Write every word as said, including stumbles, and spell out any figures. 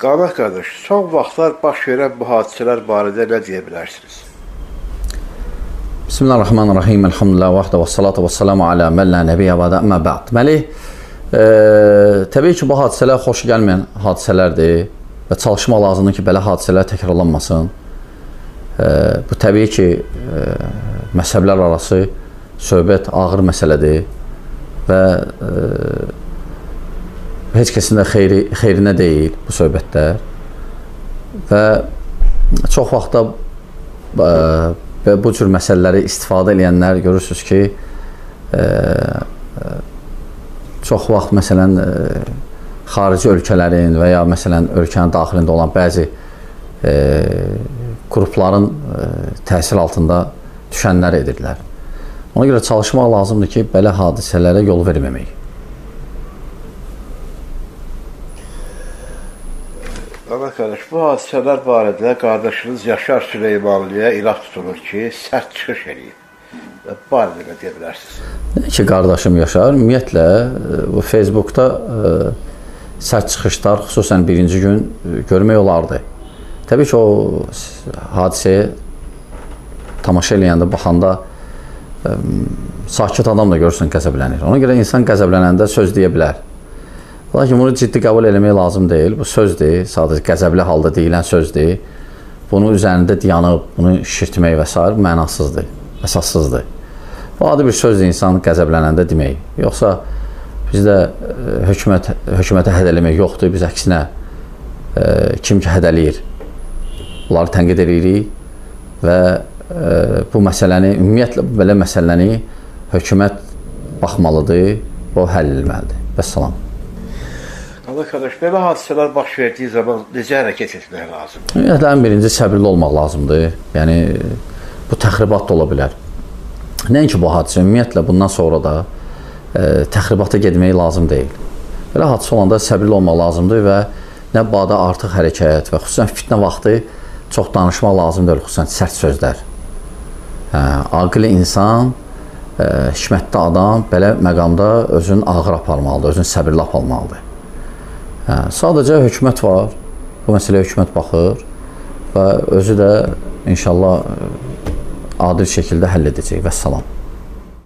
Qamək qardaş, son vaxtlar baş verən bu hadisələr barədə nə deyə bilərsiniz? Bismillahirrahmanirrahim. Elhamdülillah vahdə və salatu və salamu alə məllə nəbiyyə və də əmmə bə'd. Deməli, e, təbii ki, bu hadisələr xoş gəlməyən hadisələrdir və çalışmaq lazımdır ki, belə hadisələr təkrarlanmasın. E, bu təbii ki, e, məzhəblər arası söhbət ağır məsələdir və e, heç kəsin də xeyri, xeyrinə deyil bu söhbətlər və çox vaxtda e, bu cür məsələləri istifadə edənlər görürsünüz ki, e, çox vaxt məsələn e, xarici ölkələrin və ya məsələn ölkənin daxilində olan bəzi e, qrupların e, təsir altında düşənlər edirlər. Ona görə çalışmaq lazımdır ki, belə hadisələrə yol verməmək. Qamək qardaş, bu hadisələr barədə qardaşınız Yaşar Süleymanlıya irad tutulur ki, sərt çıxış edib. Və bu barədə nə deyə bilərsiniz? Nə ki, qardaşım Yaşar, ümumiyyətlə, bu Facebookda e, sərt çıxışlar xüsusən birinci gün görmək olardı. Təbii ki, o hadisəyə tamaşa eləyəndə, baxanda e, sakit adam da görürsən qəzəblənir. Ona görə insan qəzəblənəndə söz deyə bilər. Lakin bunu ciddi qəbul eləmək lazım deyil. Bu sözdür, sadəcə qəzəbli halda deyilən sözdür. Bunun üzərində dayanıb, bunu şişirtmək və s. mənasızdır, əsassızdır. Bu adi bir sözdür insan qəzəblənəndə demək. Yoxsa bizdə hökumət, hökumətə hədələmək yoxdur. Biz əksinə e, kim ki hədələyir, bunları tənqid edirik və e, bu məsələni, ümumiyyətlə belə məsələni hökumət baxmalıdır, o həll edilməlidir. Vəssalam. Qamək qardaş, belə hadisələr baş verdiyi zaman necə hərəkət etmək lazımdır? Ümumiyyətlə, ən birinci səbirli olmaq lazımdır. Yəni, bu təxribat da ola bilər. Nəinki bu hadisə, ümumiyyətlə, bundan sonra da e, təxribata gedmək lazım deyil. Belə hadisə olanda səbirli olmaq lazımdır və nə bada artıq hərəkət və xüsusən fitnə vaxtı çox danışmaq lazımdır, xüsusən sərt sözlər. Hə, aqili insan, e, hikmətli adam belə məqamda özünü ağır aparmalıdır, özünü səbirli aparmalıdır. Hə, sadəcə hökumət var, bu məsələyə hökumət baxır və özü də inşallah adil şəkildə həll edəcək. Vəssalam.